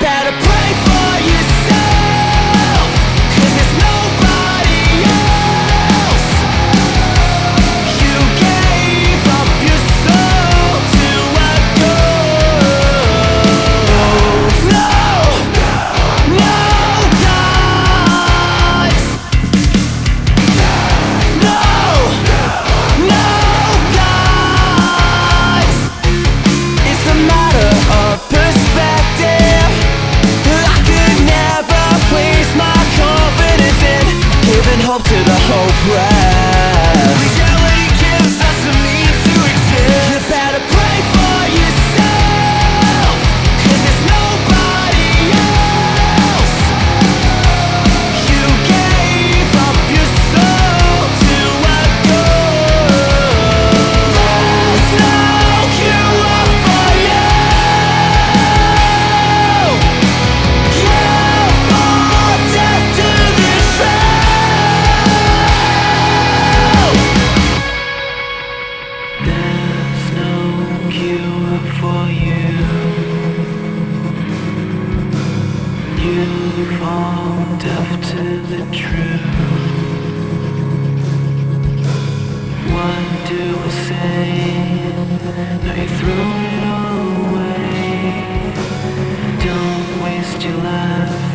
better pray for yourself, 'cause there's nobody else. You gave up your soul to a ghost. No, no gods. No, no gods. It's a matter of perspective. I could never place my confidence in giving hope to the hopeless. Reality gives us a means to exist. You better pray for yourself, 'cause there's nobody else. You gave up your soul to a ghost. There's no cure for you. You fall deaf to the truth. There's no cure for you. You fall deaf to the truth. What do I say? Now you throw it all away. Don't waste your life